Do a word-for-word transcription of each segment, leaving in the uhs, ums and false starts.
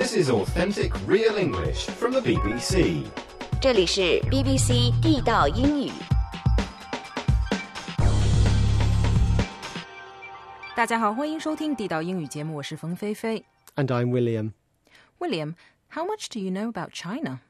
This is authentic, real English from the B B C. 这里是 B B C 地道英语。 大家好，欢迎收听地道英语节目，我是冯菲菲。 And I'm William. William, how much do you know about China?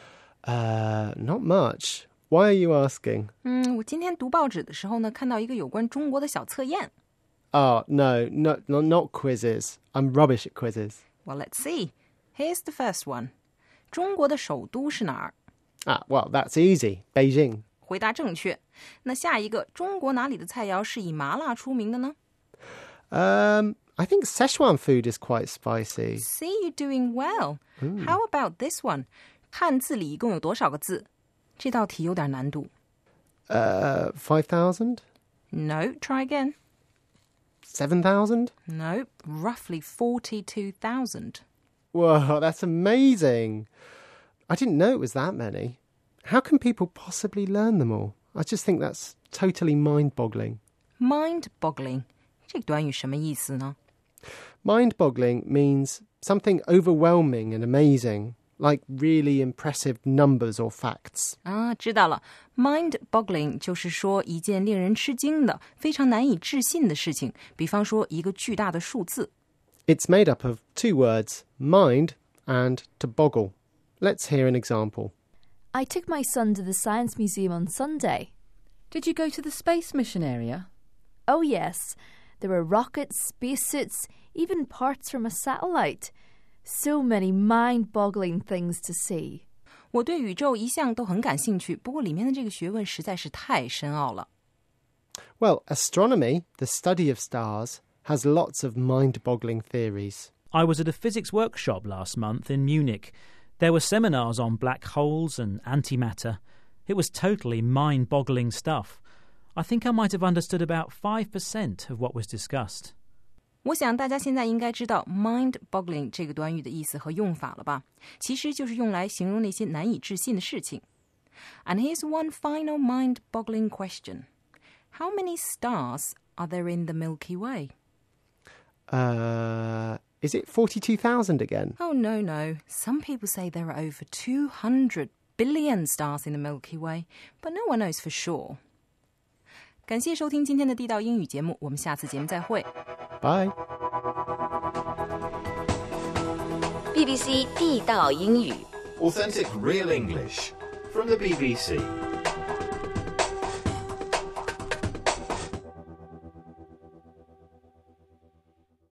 Uh, not much. Why are you asking? 嗯，我今天读报纸的时候呢，看到一个有关中国的小测验。 Oh, no, no, no, not quizzes. I'm rubbish at quizzes. Well, let's see. Here's the first one. 中国的首都是哪儿？ Ah, well, that's easy. Beijing. 回答正确。那下一个，中国哪里的菜肴是以麻辣出名的呢？ Um, I think Szechuan food is quite spicy. See, you're doing well. How about this one? 汉字里一共有多少个字？这道题有点难度。 Uh, five thousand? No, try again. seven thousand? No, roughly forty-two thousand. Whoa, that's amazing. I didn't know it was that many. How can people possibly learn them all? I just think that's totally mind-boggling. Mind-boggling. 这个短语什么意思呢？ Mind-boggling means something overwhelming and amazing, like really impressive numbers or facts. 啊，知道了。Mind-boggling 就是说一件令人吃惊的、非常难以置信的事情，比方说一个巨大的数字。 It's made up of two words, mind and to boggle. Let's hear an example. I took my son to the Science Museum on Sunday. Did you go to the space mission area? Oh, yes. There were rockets, spacesuits, even parts from a satellite. So many mind-boggling things to see. 我对宇宙一向都很感兴趣，不过里面的这个学问实在是太深奥了。 Well, astronomy, the study of stars, has lots of mind-boggling theories. I was at a physics workshop last month in Munich. There were seminars on black holes and antimatter. It was totally mind-boggling stuff. I think I might have understood about five percent of what was discussed. 我想大家现在应该知道 mind-boggling 这个短语的意思和用法了吧？其实就是用来形容那些难以置信的事情。And here's one final mind-boggling question. How many stars are there in the Milky Way? Uh, is it forty-two thousand again? Oh, no, no. Some people say there are over two hundred billion stars in the Milky Way, but no one knows for sure. 感谢收听今天的地道英语节目，我们下次节目再会。 Bye. B B C 地道英语。 Authentic, real English from the B B C.